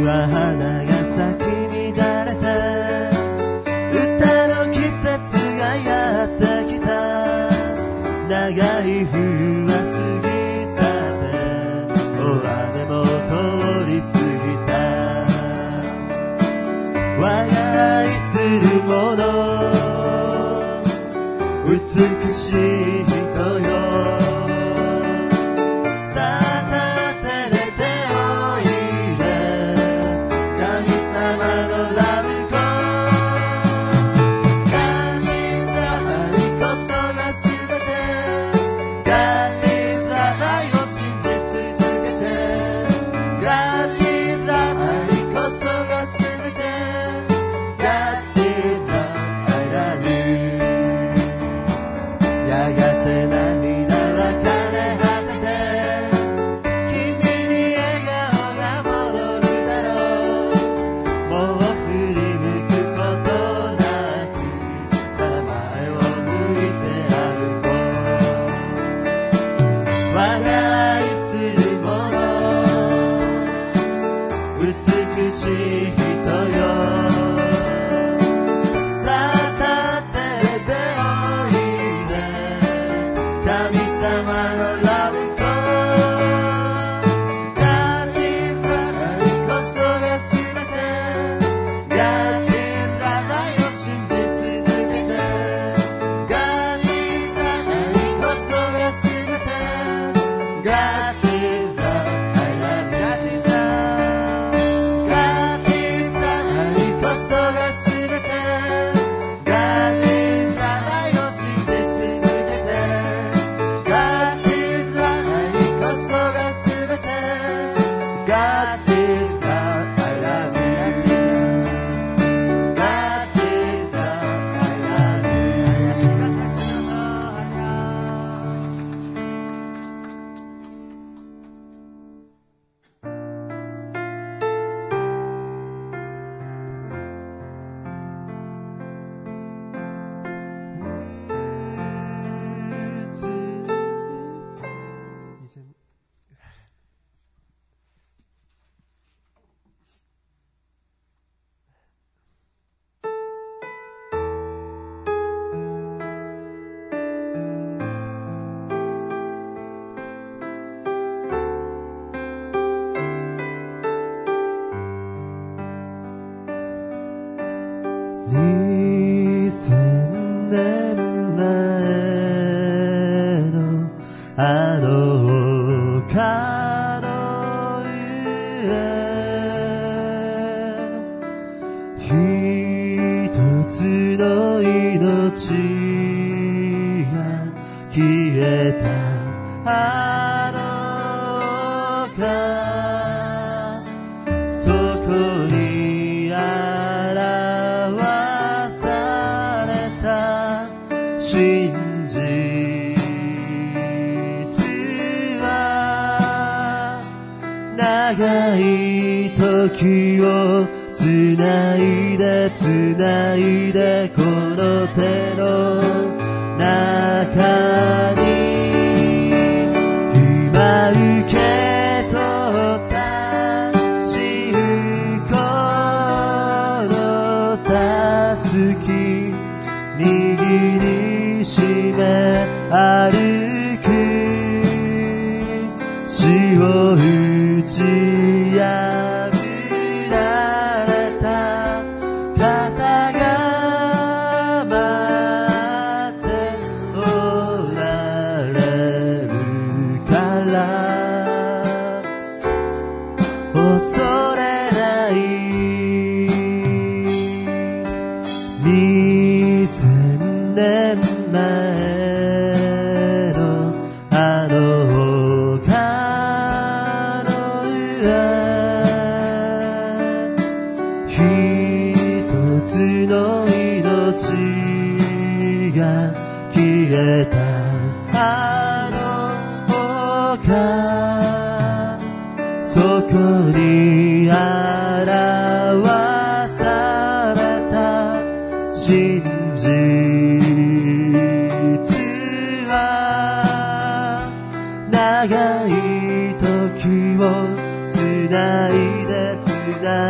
は花が咲き乱れて歌の季節がやってきた。長い冬は過ぎ去って大雨も通り過ぎた。我が愛する者美しい人よ。さあ立てで手を入れ神様のラブコGod is love愛こそがすべて God is love愛を信じ続けて God is love愛こそがすべて God is love I love you。やがて涙は枯れ果てて君に笑顔が戻るだろう。もう振り向くことなくただ前を向いて歩こう。我が愛する者美しい人よ。さあ立って手を入れ神様のラブコGod is love愛こそがすべて God is love愛を信じ続けて God is love愛こそがすべて God is love I love you God is love God is love愛こそがすべて God is love愛を信じ続けて God is love愛こそがすべて God is love I love you God is love I love you 足がさしな2000年前のあの丘の上一つの命が消えたあの丘そこに現された真実は長い時をつないでつないでこの手の中に今受け取った信仰のたすき握りしめ歩く死を打ち破られた肩が待っておられるから恐れない2000年前のあの丘の上一つの命が消えたあの丘そこに表された真実は長い時をつないでつな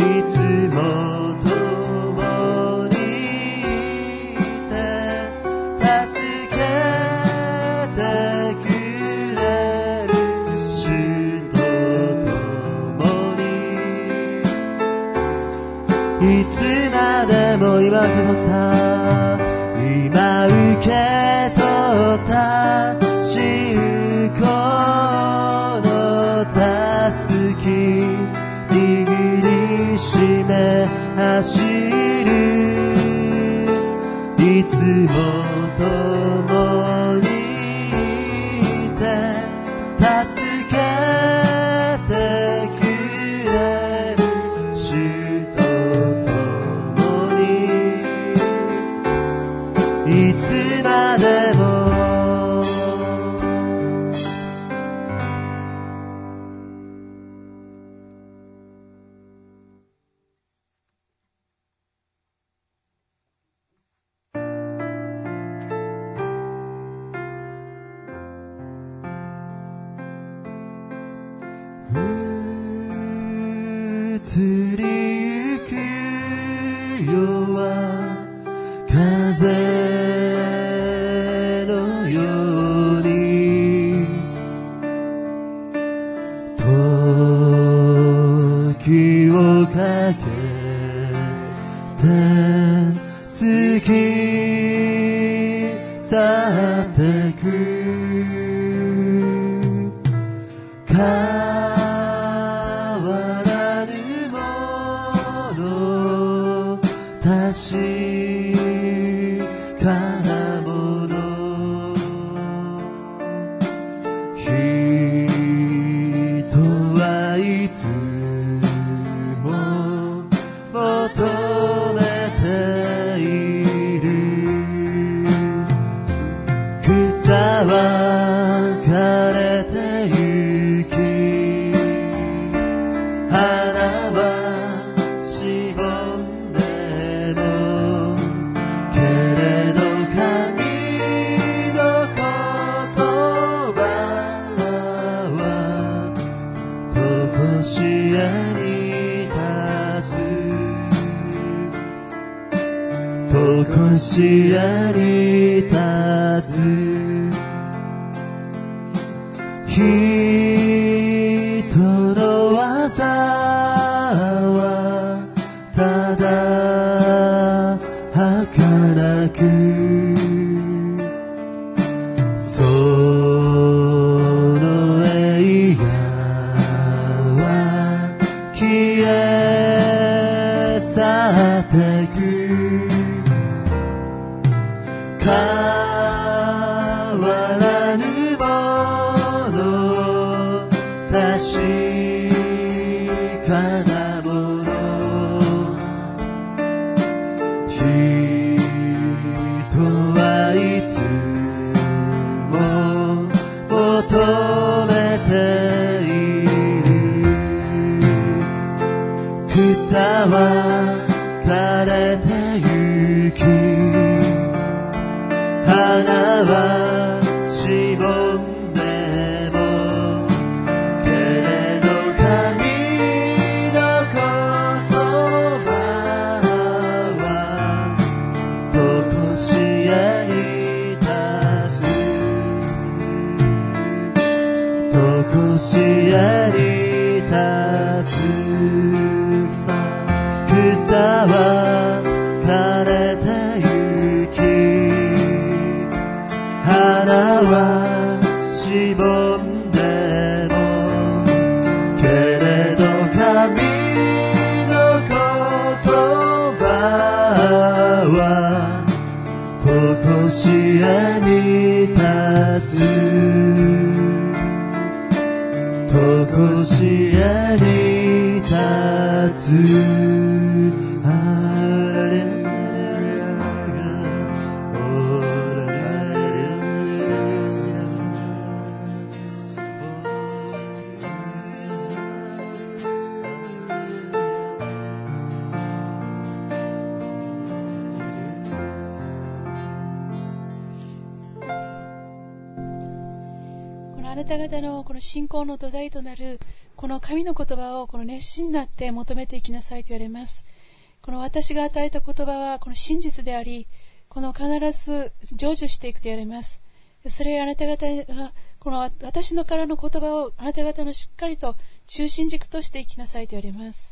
つも共にいて助けてくれる主と共にいつまでも今受け取った信仰のたすき握りしめ走るいつも共にいて助けてくれる主と共にいつまでも移りゆく夜は風のように時をかけて過ぎ去ってく変わらぬもの確かなもの人はいつも求めている草は枯れてゆき花はしぼんでもけれど神の言葉はとこしえに立つとこしえに立つ人の技はただ儚くその栄華は消え去ってく変わらぬもの確かなもの人はいつも求めている草は枯れてゆき花はしぼんでもけれど神の言葉はとこしえに立つとこしえに立つ草は枯れてゆき花はしぼんでもけれど神の言葉はとこしえに立つとこしえに立つあなた方のこの信仰の土台となるこの神の言葉をこの熱心になって求めていきなさいと言われます。この私が与えた言葉はこの真実であり、この必ず成就していくと言われます。それをあなた方がこの私のからの言葉をあなた方のしっかりと中心軸としていきなさいと言われます。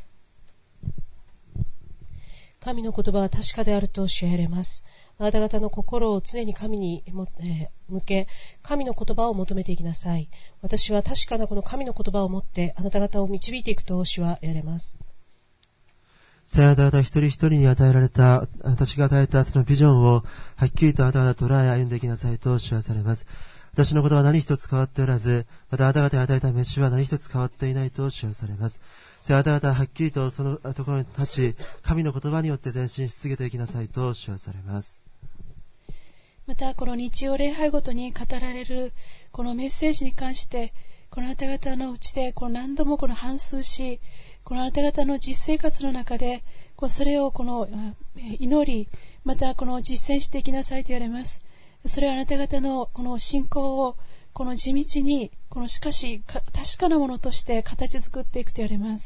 神の言葉は確かであると主は言われます。あなた方の心を常に神に向け、神の言葉を求めていきなさい。私は確かなこの神の言葉を持ってあなた方を導いていくと主は言われます。 あなた方一人一人に与えられた、私が与えたそのビジョンをはっきりとあなた方捉え歩んでいきなさいと主はされます。私の言葉は何一つ変わっておらず、またあなた方に与えた飯は何一つ変わっていないと主はされます。あなた方ははっきりとそのところに立ち、神の言葉によって前進し続けていきなさいと主はされます。 またこの日曜礼拝ごとに語られるこのメッセージに関して、このあなた方のうちでこの何度もこの反芻し、このあなた方の実生活の中でそれをこの祈り、またこの実践していきなさいと言われます。それはあなた方のこの信仰をこの地道にしかし確かなものとして形作っていくと言われます。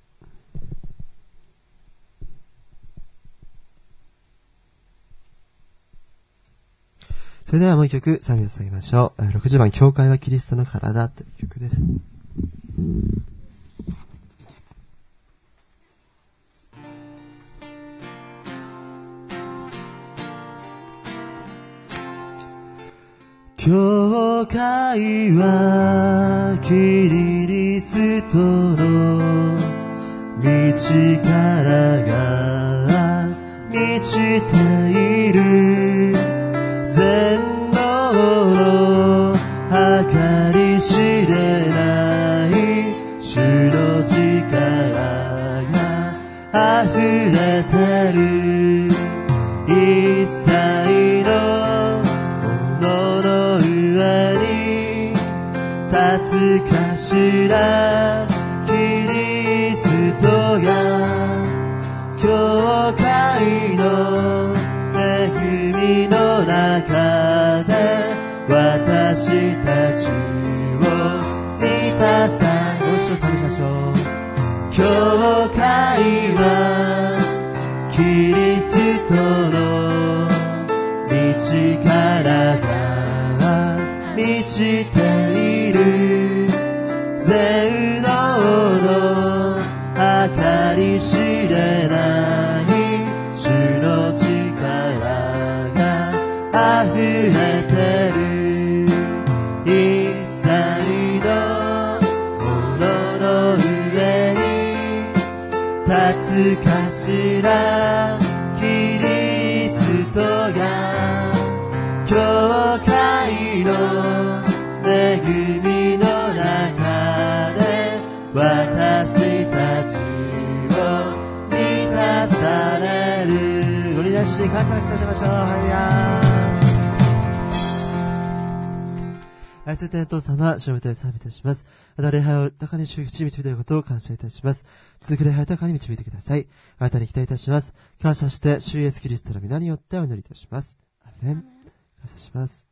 それではもう一曲賛美を捧げましょう。60番、教会はキリストの体という曲です。教会はキリストの道からが満ちている、全能の計り知れない主の力が溢れてる、一切のものの上に立つ頭キリストが、教会の恵みの中で私たちを満たさい。ご一緒に賛美しましょう。教会はキリストの道からが満ちている、全能の計り知れない主の力が溢れてる、一切のものの上に立つ頭キリストが、教会の恵みの中で私たちを満たされる。ごり出して感謝の口を立てましょう。ハレルヤ。愛する天父様、主の御手で賛美いたします。また礼拝を高に主導いていることを感謝いたします。続く礼拝を高に導いてください。あなたに期待いたします。感謝して主イエスキリストの皆によってお祈りいたします。アーメン。感謝します。